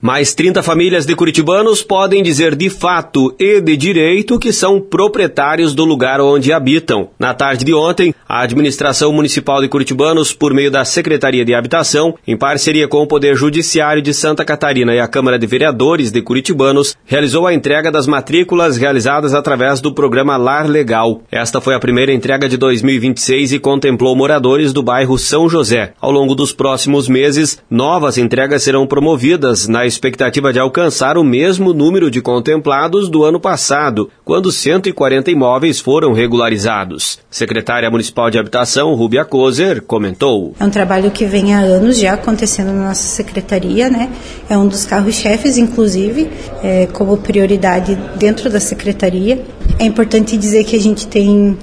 Mais 30 famílias de curitibanos podem dizer de fato e de direito que são proprietários do lugar onde habitam. Na tarde de ontem, a Administração Municipal de Curitibanos, por meio da Secretaria de Habitação, em parceria com o Poder Judiciário de Santa Catarina e a Câmara de Vereadores de Curitibanos, realizou a entrega das matrículas realizadas através do programa Lar Legal. Esta foi a primeira entrega de 2026 e contemplou moradores do bairro São José. Ao longo dos próximos meses, novas entregas serão promovidas na expectativa de alcançar o mesmo número de contemplados do ano passado, quando 140 imóveis foram regularizados. Secretária Municipal de Habitação, Rúbia Kozer, comentou. É um trabalho que vem há anos já acontecendo na nossa secretaria, né? É um dos carros-chefes, inclusive, como prioridade dentro da secretaria. É importante dizer que a gente tem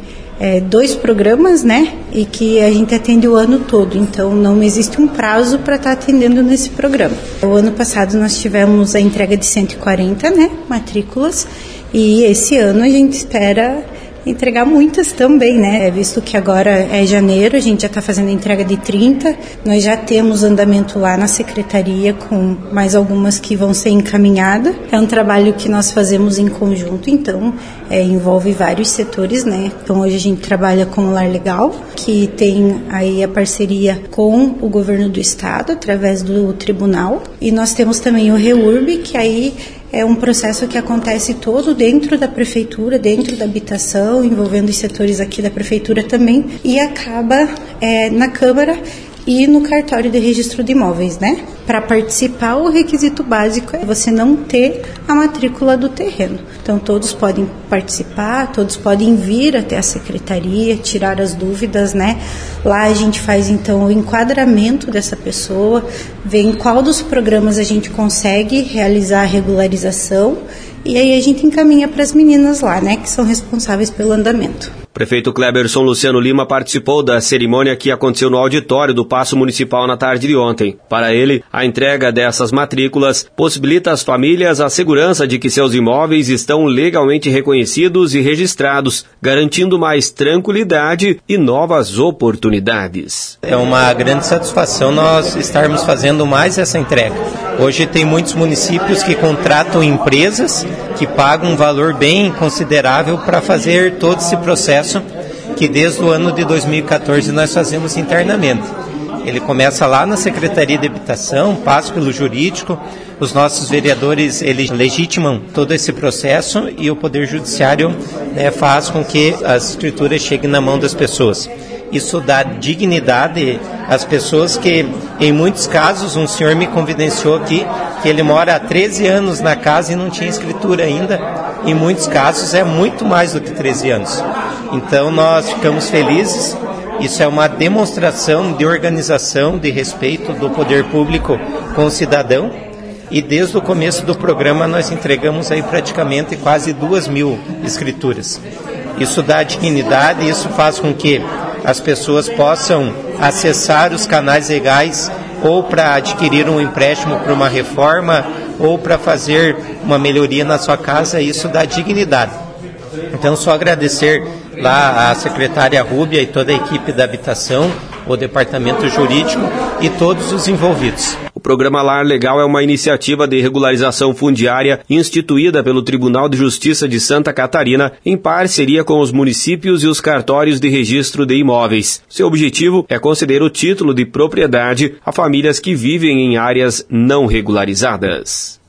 2 programas, né? E que a gente atende o ano todo, então não existe um prazo para estar atendendo nesse programa. O ano passado nós tivemos a entrega de 140, né, matrículas, e esse ano a gente espera entregar muitas também, né? Visto que agora é janeiro, a gente já está fazendo a entrega de 30, nós já temos andamento lá na secretaria com mais algumas que vão ser encaminhadas. É um trabalho que nós fazemos em conjunto, então envolve vários setores, né? Então hoje a gente trabalha com o Lar Legal, que tem aí a parceria com o governo do estado, através do tribunal, e nós temos também o REURB, que aí é um processo que acontece todo dentro da prefeitura, dentro da habitação, envolvendo os setores aqui da prefeitura também, e acaba na Câmara e no cartório de registro de imóveis, né? Para participar, o requisito básico é você não ter a matrícula do terreno. Então, todos podem participar, todos podem vir até a secretaria, tirar as dúvidas, né? Lá a gente faz, então, o enquadramento dessa pessoa, vê em qual dos programas a gente consegue realizar a regularização, e aí a gente encaminha para as meninas lá, né? Que são responsáveis pelo andamento. Prefeito Cleberson Luciano Lima participou da cerimônia que aconteceu no auditório do Paço Municipal na tarde de ontem. Para ele, a entrega dessas matrículas possibilita às famílias a segurança de que seus imóveis estão legalmente reconhecidos e registrados, garantindo mais tranquilidade e novas oportunidades. É uma grande satisfação nós estarmos fazendo mais essa entrega. Hoje tem muitos municípios que contratam empresas que pagam um valor bem considerável para fazer todo esse processo que desde o ano de 2014 nós fazemos internamente. Ele começa lá na Secretaria de Habitação, passa pelo jurídico, os nossos vereadores eles legitimam todo esse processo e o Poder Judiciário faz com que as escrituras cheguem na mão das pessoas. Isso dá dignidade às pessoas que, em muitos casos, um senhor me confidenciou aqui que ele mora há 13 anos na casa e não tinha escritura ainda. Em muitos casos é muito mais do que 13 anos. Então nós ficamos felizes. Isso é uma demonstração de organização, de respeito do poder público com o cidadão. E desde o começo do programa nós entregamos aí praticamente quase 2.000 escrituras. Isso dá dignidade, isso faz com que as pessoas possam acessar os canais legais ou para adquirir um empréstimo para uma reforma ou para fazer uma melhoria na sua casa, isso dá dignidade. Então, só agradecer lá a secretária Rúbia e toda a equipe da habitação, o departamento jurídico e todos os envolvidos. O programa Lar Legal é uma iniciativa de regularização fundiária instituída pelo Tribunal de Justiça de Santa Catarina em parceria com os municípios e os cartórios de registro de imóveis. Seu objetivo é conceder o título de propriedade a famílias que vivem em áreas não regularizadas.